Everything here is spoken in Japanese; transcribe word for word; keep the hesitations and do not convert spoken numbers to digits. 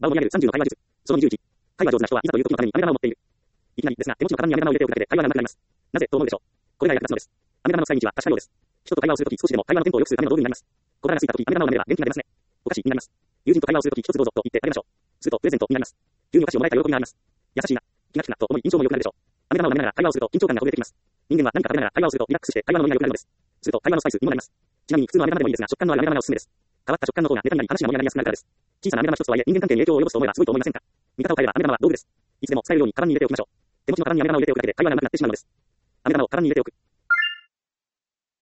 場を盛り上げるさんじゅうの会話術。そのにじゅういち。会話上手な人はいざという時のために飴玉を持っている。いきなりですが、手持ちのカバンに飴玉を入れておくだけで会話が上手くなります。なぜと思うでしょう。これが役立つのです。飴玉の使い道は確かようです。人と会話をするとき少しでも会話のテンポを良くするための道具になります。小腹が空いたとき飴玉を舐めれば元気が出ますね。お菓子になります。友人と会話をするとき一つどうぞと言ってあげましょう。するとプレゼントになります。急にお菓子をもらえた喜びがあります。優しいな、気が利くなと思い印象も良くなるでしょう。飴玉を舐めながら会話をすると緊張感がほぐれてきます。人間は何か食べながら会話をするとリラックスして会話のノリが良くなるのです。すると会話のスパイスにもなります。ちなみに普通の飴玉でもいいですが食感のある飴玉がおすすめです。変わった食感の方がネタになり話が盛り上がりやすくなるからです。小さな飴玉一つとはいえ人間関係に影響を及ぼすと思えばすごいと思いませんか。見方を変えれば飴玉は道具です。いつでも使えるようにカバンに入れておきましょう。手持ちのカバンに飴玉を入れておくだけで会話がなくなってしまうのです。飴玉をカバンに入れておく。